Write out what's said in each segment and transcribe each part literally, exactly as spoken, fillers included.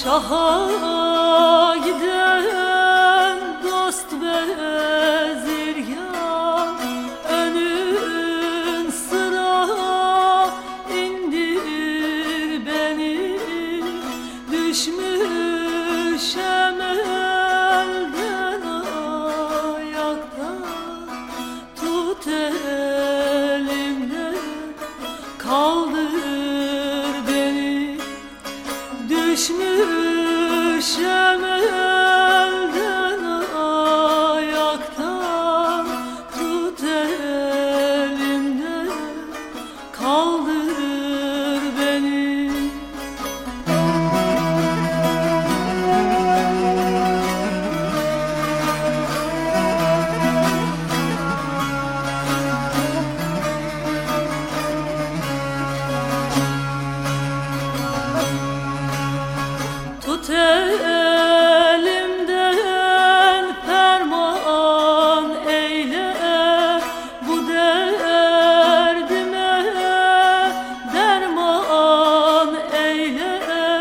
Şaha giden dost bezirgan, önün sıra indir beni. Düşmüşem elden ayakta, tut elimden kaldır beni. Düşmüşem elden ayakta, tut elimden kaldır beni. Tut elimden ferman eyle, bu derdime derman eyle.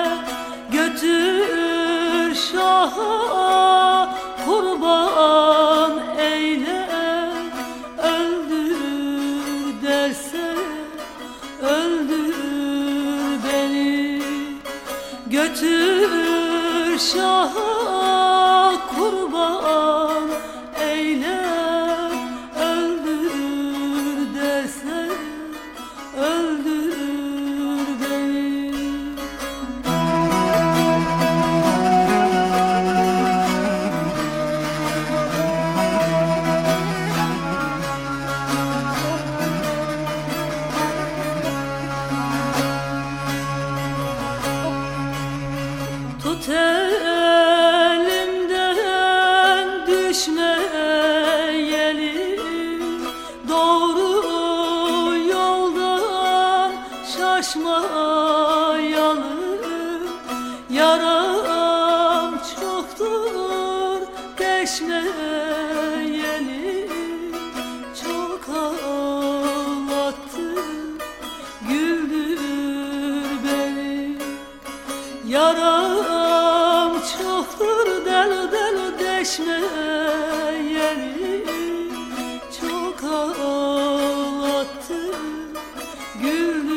Götür şaha kurban eyle, öldür derse öldür beni. Götür şaha kurban eyle, öldür derse öldür beni. Tut elimden düşmeyelim, doğru yoldan şaşmayalım. Yaram çoktur deşmeyelim, çok ağlattı güldür beni. Yaram çoktur deli deli deşmeyelim, çok ağlattı güldür